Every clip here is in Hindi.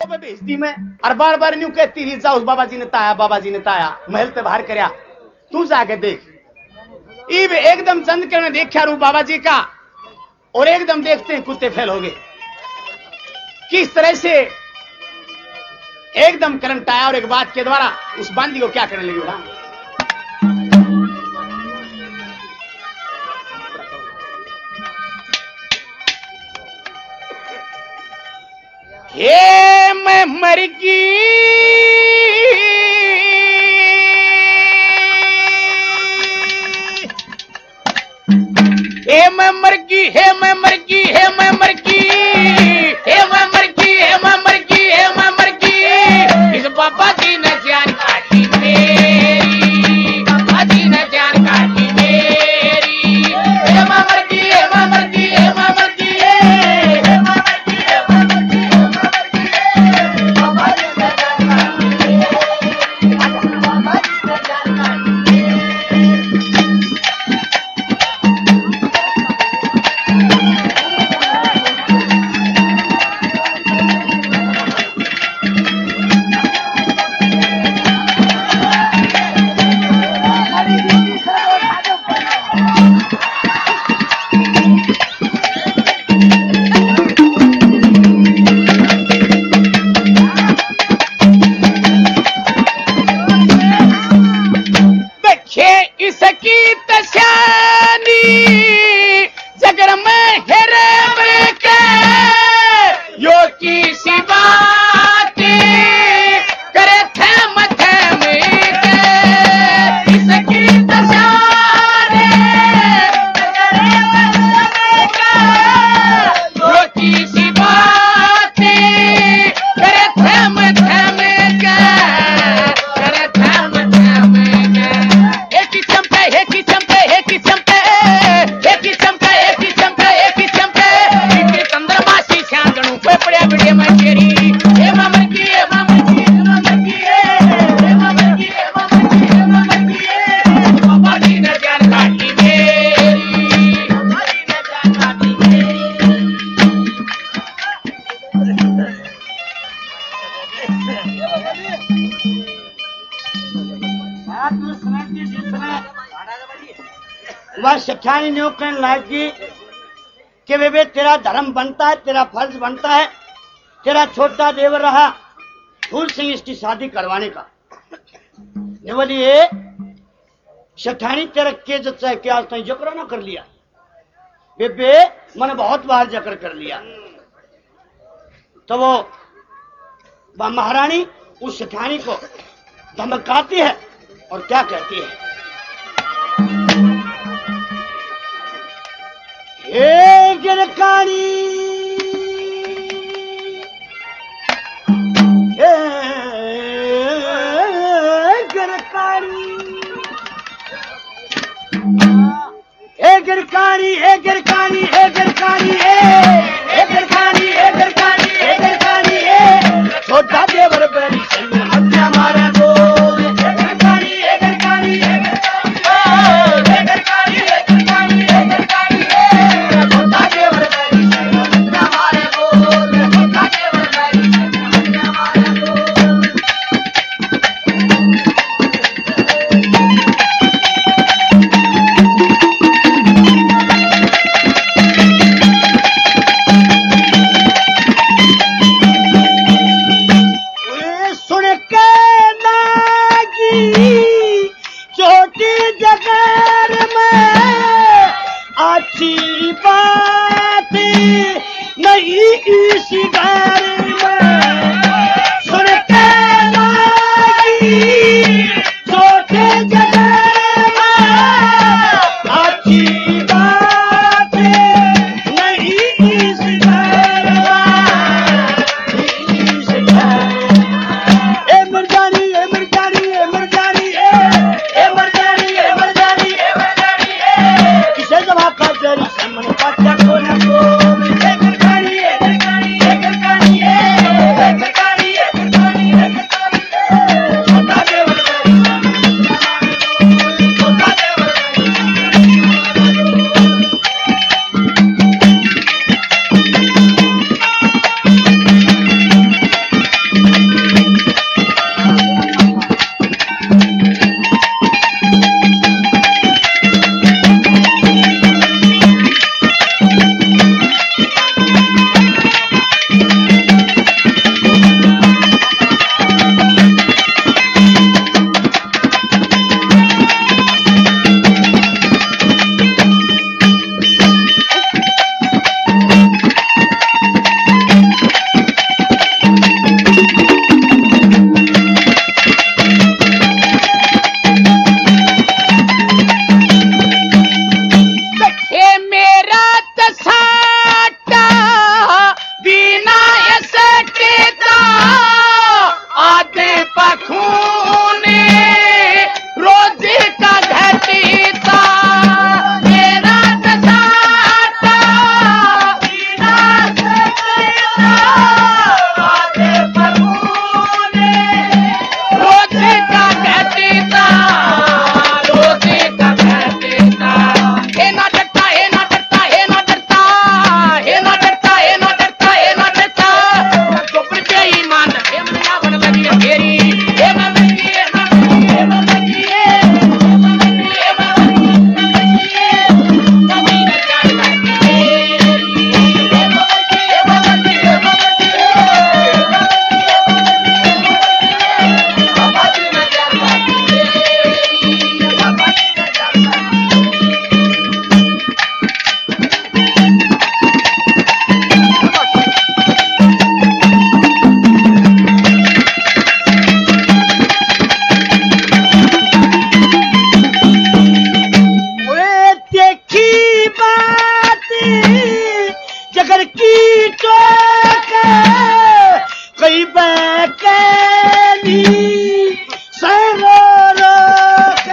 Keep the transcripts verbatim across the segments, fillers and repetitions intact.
भेजती मैं और बार बार न्यू कहती रही जा उस बाबा जी ने ताया बाबा जी ने ताया महल ते बाहर करया तू जाके देख। इब एकदम चंद के ने देखा रू बाबा जी का और एकदम देखते हैं कुत्ते फेल हो गए। किस तरह से एकदम करंट आया और एक बात के द्वारा उस बांदी को क्या करने लगी। हे मैं मर गई हे मैं मर गई हे मैं मर गई हे मैं मर गई हे मैं मर गई हे मैं मर गई हे मैं मर गई। इस बाबा जी ने जान काटी मेरी बाबा जी ने जान काटी मेरी। हे मैं मर गई हे मैं मर गई हे मैं मर गई हे मैं मर गई हे मैं मर गई बाबा जी ने जान काटी बाबा जी ने जान काटी। इसकी तशानी जगर में हेरे के यो की सी बात करे थे मथे में के। इसकी तशानी जगर में के यो की सी बात करे थे मथे में के करे थे मथे में के। एक ही चमके एक ही चमके एक ही चमके एक ही चमके एक ही चमके एक ही चमके इनके चंद्रमासी श्यागणु पे पड़े बिड़े में तेरी। हे मामर की हे मामर की हे मामर की हे मामर की हे मामर की हे मामर की बाबा जी ने जान काटी मेरी बाबा जी ने जान काटी मेरी। वह शिक्षानी न्यू कहने लगी कि बेबे तेरा धर्म बनता है तेरा फर्ज बनता है तेरा छोटा देवर रहा फूल सिंह इसकी शादी करवाने का। ये बोलिए शिक्षानी तेरा के जच्चा है क्या आज जकर ना कर लिया। बेबे मैंने बहुत बार जकर कर लिया। तो वो वह महारानी उस शिक्षानी को धमकाती है और क्या कहती है। हे गिरकानी हे गिरकानी हे गिरकानी हे गिरकानी हे गिरकानी हे गिरकानी हे गिरकानी हे गिरकानी हे छोटा देवर बड़ी संग हत्या मारे दो। हे गिरकानी हे गिरकानी हे गिरकानी हे गिरकानी हे गिरकानी हे गिरकानी छोटा देवर बड़ी संग हत्या मारे दो। छोटा देवर बड़ी संग हत्या मारे दो। पखूने रोज का घटीता मेरा दसाता पखूने रोज का घटीता रोज का घटीता हे ना डरता हे ना डरता हे ना डरता हे ना डरता हे ना डरता हे ना डरता चुप पे ईमान हे मन या बन लगी है तेरी हे मन लगी हे मन लगी हे मन लगी हे मन लगी हे कभी न जाने हे मन लगी हे मन लगी हे मन लगी आबादी न जाने आबादी न जाने ओए देखी बात जगर की चौक कई बैकली सरो रोक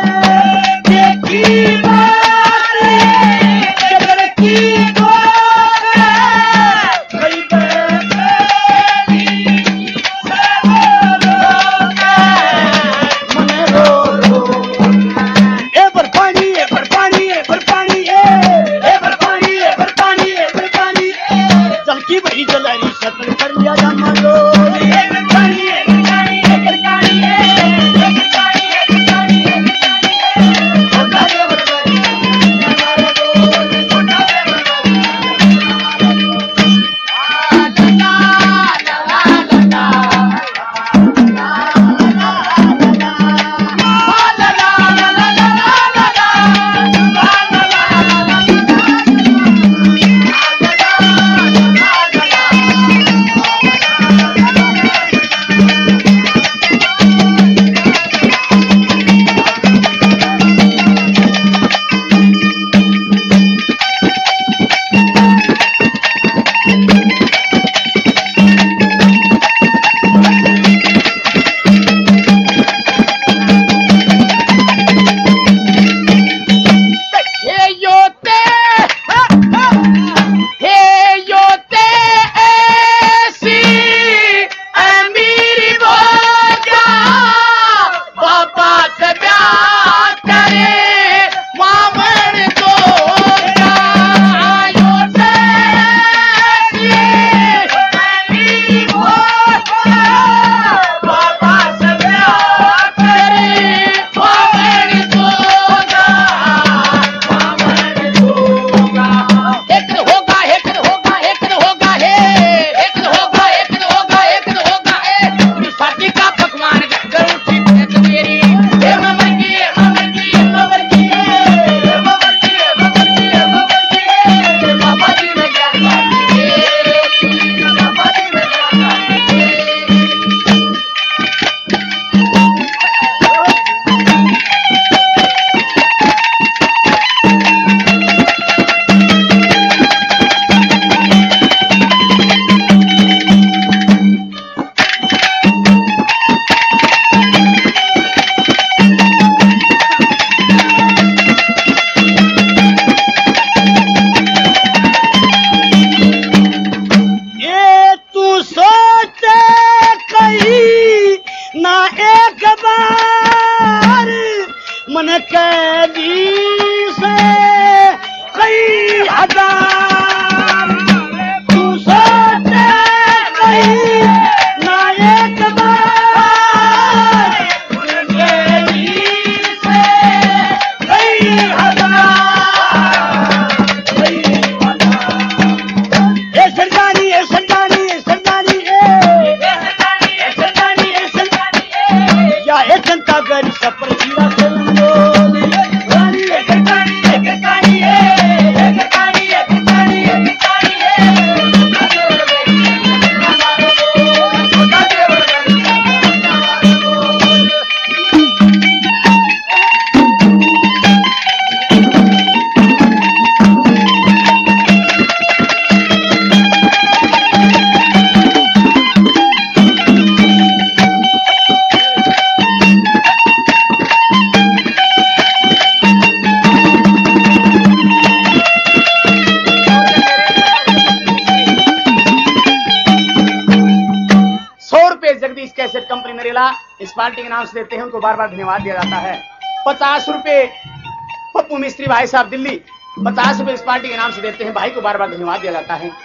देखी बात जगर की चौक कई बैकली सरो रोक मन रो रो ए पर पानी ए पर पानी ए पर पानी ए ए पर पानी ए पर पानी ए पर पानी चल की बड़ी जलारी सतन कर लिया जमा दो ए पर पानी ए पर पानी ए पर पानी ए ए पर पानी ए पर पानी ए पर पानी छोटा दे बरबारी हमारा दो छोटा दे बरबारी हे योते हे योते ऐसी अमीरी बोगा बाबा से प्यार करे मामन दोगा योते ऐसी अमीरी बोगा बाबा से प्यार करे मामन दोगा एक होगा एक होगा एक होगा है एक होगा एक होगा एक होगा है शादी का पकवान करूँ ठीक है मेरी हे ममर की हे ममर की हे ममर की हे ममर की हे ममर की हे ममर की बाबा जी ने क्या बाबा जी ने ये तू सोचे कहीं ना एक बार मन कैदी से कई हजार तू सोचे कहीं ना एक बार मन कैदी से कई हजार कई हजार ए सरदानी ए सरदानी ए सरदानी ए ए सरदानी ए सरदानी ए या ए जनता गरी सपर जीवा चलो रानी रुपए जगदीश कैसेट कंपनी नरेला इस पार्टी के नाम से देते हैं, उनको बार बार धन्यवाद दिया जाता है। पचास रुपए पप्पू मिस्त्री भाई साहब दिल्ली, पचास रुपए इस पार्टी के नाम से देते हैं, भाई को बार बार धन्यवाद दिया जाता है।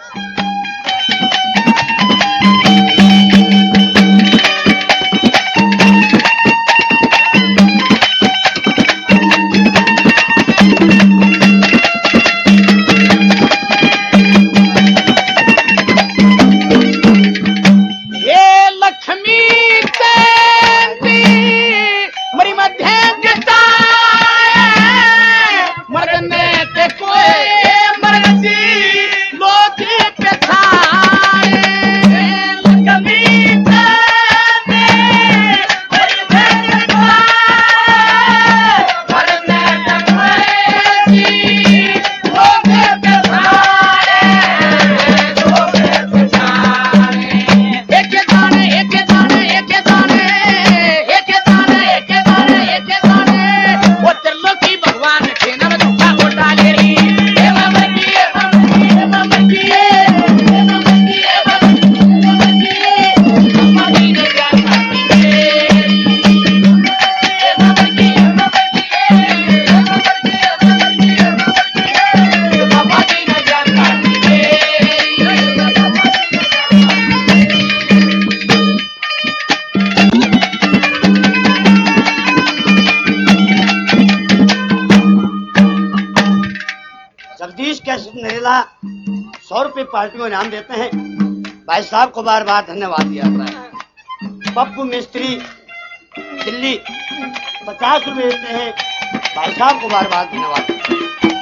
जगदीश कैसेट नरेला सौ रुपए पार्टी को इनाम देते हैं, भाई साहब को बार बार धन्यवाद दिया जाता है। पप्पू मिस्त्री दिल्ली पचास रुपए देते हैं, भाई साहब को बार बार धन्यवाद।